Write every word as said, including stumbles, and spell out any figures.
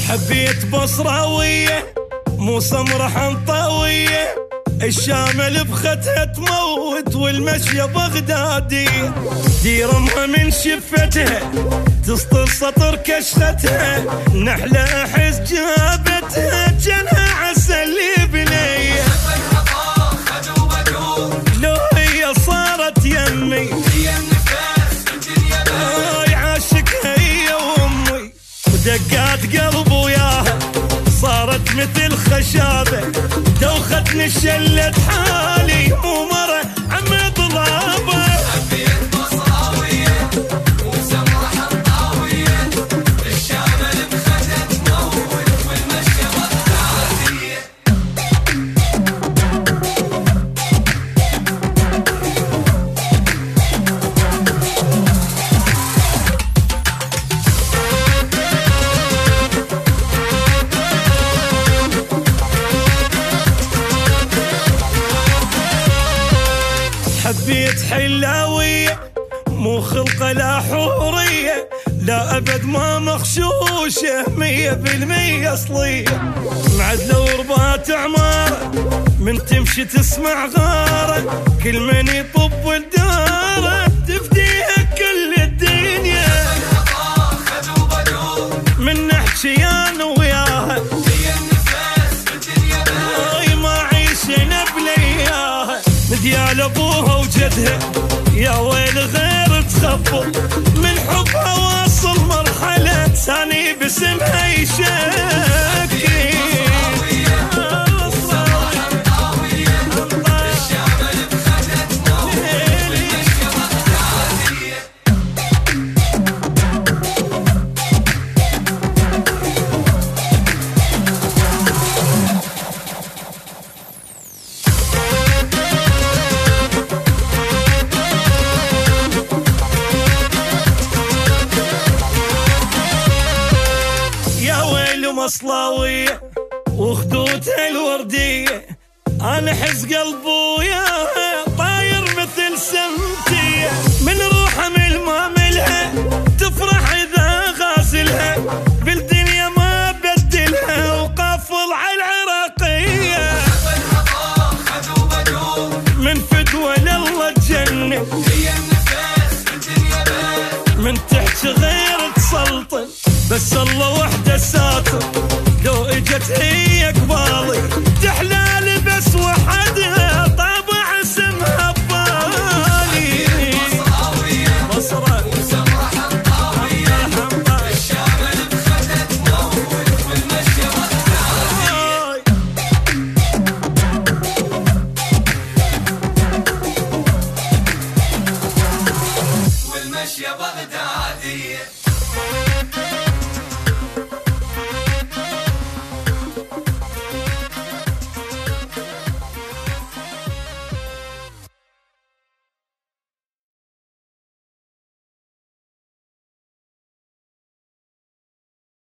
حبيت بصراوية مو سمرة حنطاوية، الشامل بختها تموت والمشية بغدادية، ديرمها من شفتها تسطر سطر كشتها، نحلة أحس جابتها جنها عسل بنية، لو هي صارت يمي هاي عاشقها هي وامي، ودقات قلب وياها صارت مثل خشابة، دوختني شلت حالي مو مرة عم ضلابة. حبيت بصراوية مو سمرة حنطاوية، الشامل بختها تموت والمشية بغدادية. حبيت حلاوية مو خلقة لا حورية، لا أبد ما مخشوشة مية بالمية أصلية، معدلة وربات عمارة من تمشي تسمع غارة، كل من يطب ودارة تفديها كل الدنيا، من نحكي أنا وياها هاي ما عيشنا بلياها، مديال ابوها وجدها يا ويل غير تخبط، من حبها واصل مرحلة ثاني باسمها يشكي. مصلاوية وخدودها الوردية، أنا حس قلب وياها طاير مثل سمتية، من روحها من ما ملها تفرح إذا غازلها، بالدنيا ما بدلها وقافل على العراقية، من فدوى لله تجنن هي النفس بالدنيا بس، من تحكي غير تسلطن بس الله وحده ساتر، لو اجت هي قبالي تحلال بس وحدها طابع اسمها ببالي. بصراوية بصرة وسمرة حنطاوية، الشامل بختها تموت والمشية بغدادية. والمشية بغدادية.